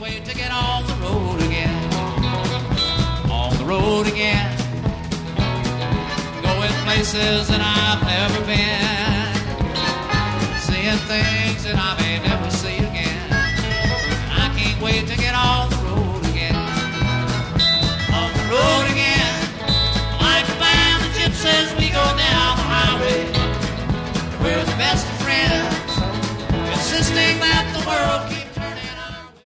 wait to get on the road again. On the road again. Going places that I've never been. Seeing things that I may never see again. I can't wait to